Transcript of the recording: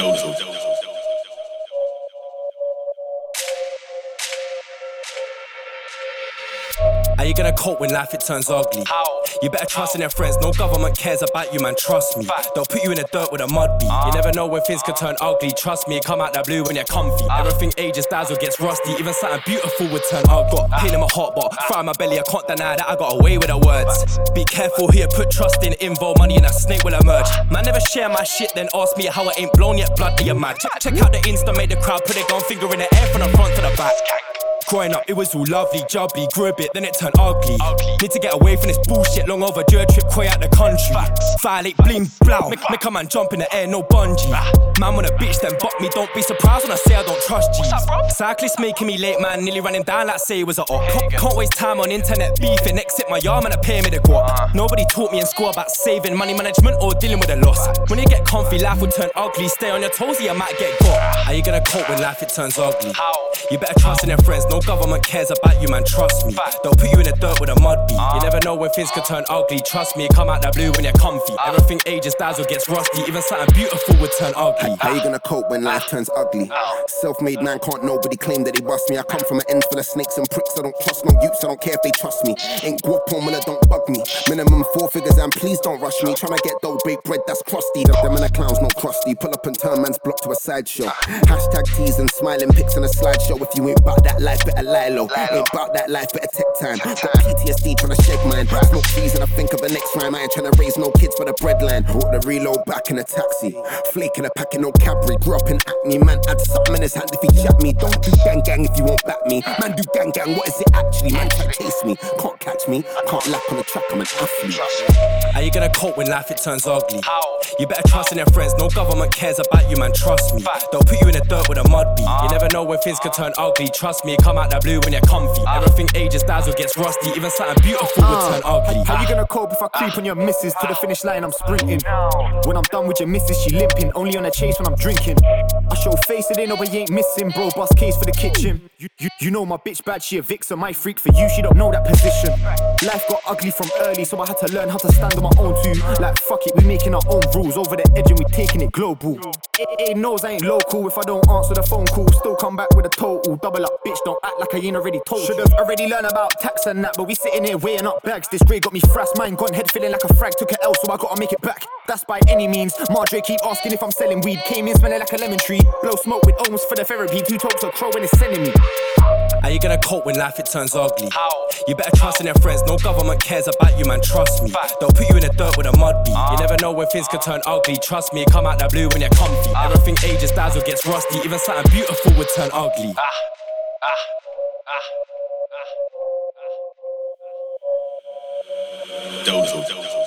Dozo. How you gonna cope when life it turns ugly? How? You better trust in your friends, no government cares about you, man, trust me. They'll put you in the dirt with a mud beat. You never know when things could turn ugly, trust me, come out that blue when you're comfy. Everything ages, dazzle gets rusty, even something beautiful would turn ugly. Got pain in my heart, but fire in my belly, I can't deny that I got away with the words. Be careful who you put trust in, involve money and a snake will emerge. Man never share my shit, then ask me how I ain't blown yet, blood, are you mad? Check out the Insta, make the crowd put their gun finger in the air from the front to the back. Growing up, it was all lovely, jubbly, grew a bit, then it turned ugly. Need to get away from this bullshit, long overdue, a trip quay out the country. Violate, bling, blow, make a man jump in the air, no bungee. Man want a bitch, then buck me, don't be surprised when I say I don't trust G's. Cyclist making me late, man, nearly running down like say it was a op. Can't waste time on internet beefing, exit my arm and I pay me the guap. Nobody taught me in school about saving, money management or dealing with a loss. When you get comfy, life will turn ugly, stay on your toes or you might get got. How you gonna cope when life it turns ugly? You better trust in your friends, no government cares about you, man, trust me. They'll put you in the dirt with a mud beat. You never know when things could turn ugly, trust me, come out that blue when you're comfy. Everything ages, dazzle gets rusty, even something beautiful would turn ugly. How you gonna cope when life turns ugly? Self-made man, can't nobody claim that they bust me. I come from an end full of snakes and pricks, I don't trust no youths, I don't care if they trust me. Ain't guap on when I don't bug me. Minimum 4 figures and please don't rush me. Tryna get dough, bake bread, that's crusty. Them and the clowns, no crusty. Pull up and turn man's block to a sideshow. Hashtag tease and smiling pics on a slideshow. If you ain't bout that life, better lie low. Ain't bout that life, better take time. Got PTSD tryna shake mine. Smoke trees and I think of the next rhyme. I ain't tryna raise no kids for the breadline. Brought the reload back in a taxi. Flaking a pack in no Cadbury. Grew up in Acne, man, had something in his hand if he chat me. Don't do gang gang if you won't back me. Man, do gang gang, what is it actually? Man, try chase me, can't catch me. Can't lap on the track, I'm an athlete. How you gonna cope when life it turns ugly? You better trust in your friends, no government cares about you, man, trust me. They'll put you in the dirt with a mud beat. You never know when things could turn ugly, trust me, come out that blue when you're comfy. Everything ages, dazzle gets rusty, even something beautiful would turn ugly. How you gonna cope if I creep on your missus? To the finish line I'm sprinting. When I'm done with your missus, she limping. Only on a chase when I'm drinking. I show face it ain't nobody ain't missing. Bro, bust case for the kitchen. You know my bitch bad, she a vixen. My freak for you, she don't know that position. Life got ugly from early, so I had to learn how to stand on my own too. Like fuck it, we making our own rules. Over the edge and we taking it global. It knows I ain't local if I don't answer the phone call. Still come back with a total. Double up, bitch, don't act like I ain't already told. Should've already learned about tax and that, but we sitting here weighing up bags. This grade got me frass, mine gone head feeling like a frag. Took it L, so I gotta make it back. That's by any means. Madre keep asking if I'm selling weed. Came in smelling like a lemon tree. Blow smoke with ohms for the therapy. 2 tokes a crow when it's sending me. How you gonna cope when life it turns ugly? You better trust in your friends, no government cares about you, man, trust me. They'll put you in the dirt with a mud beat. You never know when things could turn ugly, trust me, come out that blue when you're comfy. Everything ages, dazzle gets rusty, even something beautiful would turn ugly. Dozo.